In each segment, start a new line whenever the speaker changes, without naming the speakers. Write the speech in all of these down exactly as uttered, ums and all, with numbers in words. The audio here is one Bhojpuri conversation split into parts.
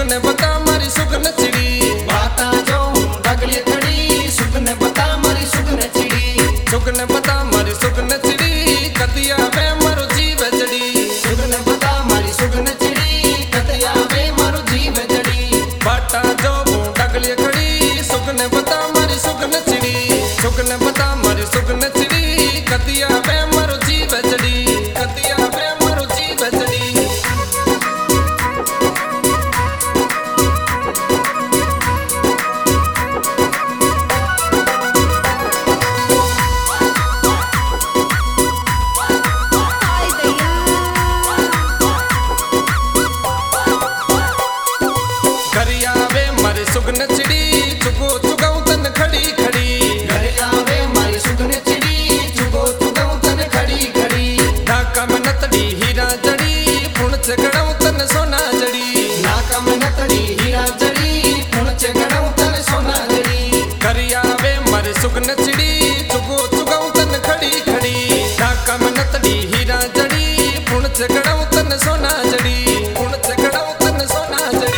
सुगन बता मारी सुगन चिड़ी
बाता जो डगली खड़ी सुगन बता मारी सुगन चिड़ी
सुगन बता मारी सुगन चिड़ी कतिया वे मारो जीव जड़ी
सुगन बता मारी सुगन चिड़ी कतिया वे मारो जीव जड़ी
बाटा जो डगली खड़ी सुगन बता मारी सुगन चिड़ी सुगन बता मारी सुगन चिड़ी कतिया वे मारो जीव जड़ी कतिया वे मारो जीव जड़ी करिया वे मारी सुगन चिड़ी चुगो चुगाऊ तन खड़ी खड़ी
करिया वे मारी सुगन चिड़ी चुगो चुगाऊ तन खड़ी खड़ी
ढाका में नतड़ी हीरा जड़ी पुणच गड़ाऊ तन सोना जड़ी
नाका में नतड़ी हीरा जड़ी पुणच गड़ाऊ तन सोना जड़ी
करिया वे मारी सुगन चिड़ी चुगो चुगाऊ तन खड़ी खड़ी ढाका में नतड़ी हीरा जड़ी पुणच गड़ाऊ तन सोना जड़ी पुणच गड़ाऊ तन सोना जड़ी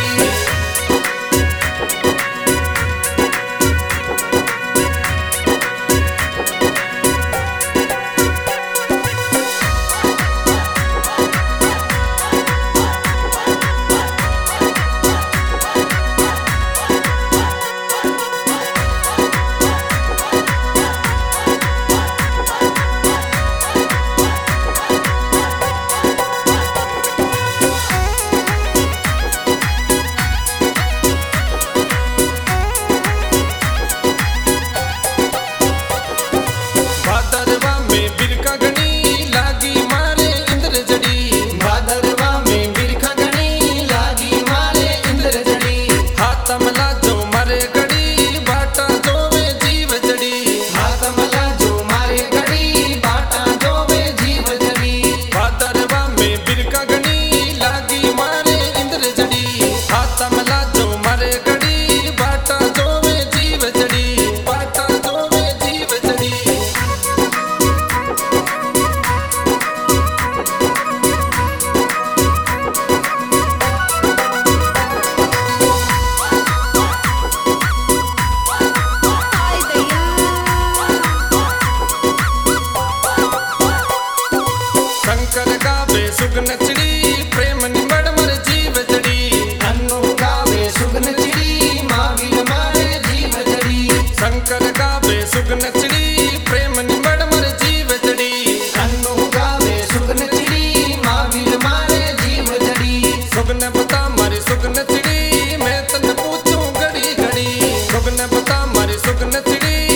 भादरवा में बिरका गणी लागी मारे इंद्र जड़ी
भादरवा में बिरखा गणी लागी मारे इंद्र जड़ी
हाथमला जो मारे गड़ी बाटा जो वे जीव जड़ी
हाथमला जो मारे गड़ी बाटा जो वे जीव जड़ी
भादरवा में बिरका गणी लागी मारे इंद्र जड़ी हाथमला जो मारे गड़ी बाटा जो वे जीव जड़ी बाटा जो वे जीव जड़ी शंकर गावे सुगन चिड़ी प्रेम निमड़ मर जीव जड़ी
अन्नू गावे सुगन चिड़ी मागिल मारे जीव जड़ी
शंकर गावे सुगन चिड़ी प्रेम निमड़ मर जीव जड़ी
अन्नू गावे सुगन चिड़ी मागिल मारे जीव जड़ी
सुगन बता मारी सुगन चिड़ी मैं तन पूछूं घड़ी घड़ी सुगन बता मारी सुगन चिड़ी